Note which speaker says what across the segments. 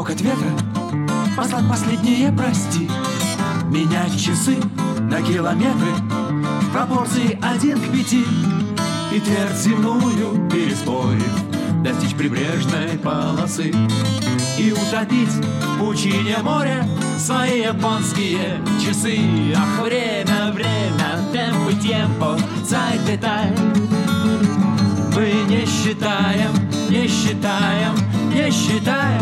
Speaker 1: рокот ветра, послать последнее прости. Менять часы на километры в пропорции 1:5 и твердь земную переспорив, достичь прибрежной полосы и утопить в пучине моря свои японские часы. Ах, время, время, темпо, темпо, цайт, деталь. Мы не считаем, не считаем, не считаем.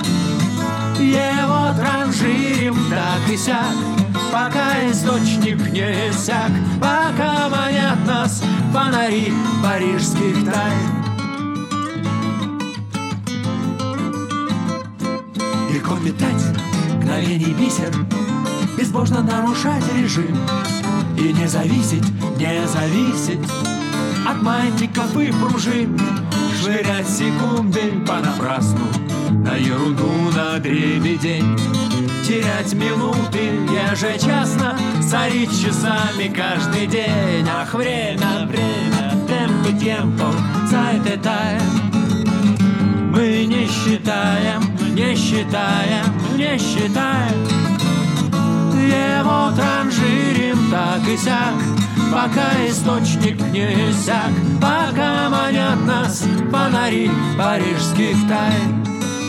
Speaker 1: Его транжирим так и сяк, пока источник не иссяк, пока манят нас фонари парижских тайн. Легко метать мгновений бисер, безбожно нарушать режим и не зависеть, не зависеть от маятников и пружин, швырять секунды понапрасну на ерунду, на дребедень, терять минуты ежечасно, сорить часами каждый день. Ах, время, время, темпо, темпо, цайт, деталь. Мы не считаем, не считаем, не считаем. Его транжирим так и сяк, пока источник не иссяк, пока манят нас фонари парижских тайн.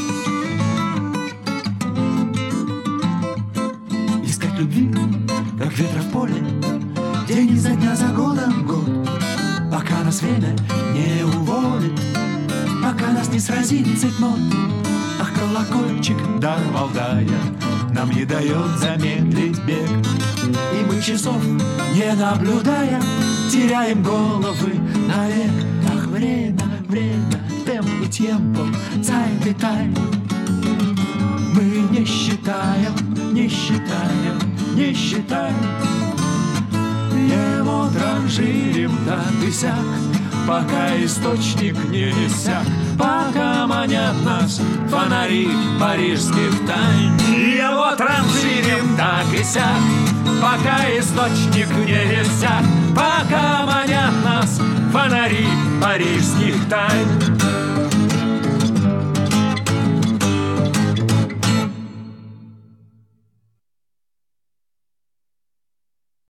Speaker 1: Искать любви, как ветра в поле, день изо дня, за годом год, пока нас время не уволит, пока нас не сразит цейтнот. Ах, колокольчик, дар Валдая, нам не дает замедлить бег, и мы часов не наблюдая теряем головы навек. Ах, время, время, темп и темпо, цайт и тайм. Мы не считаем, не считаем, не считаем. Его транжирим так и сяк, пока источник не иссяк, пока манят нас фонари парижских тайн. Его транжирим так и сяк, пока источник не иссяк, пока манят нас фонари парижских тайн.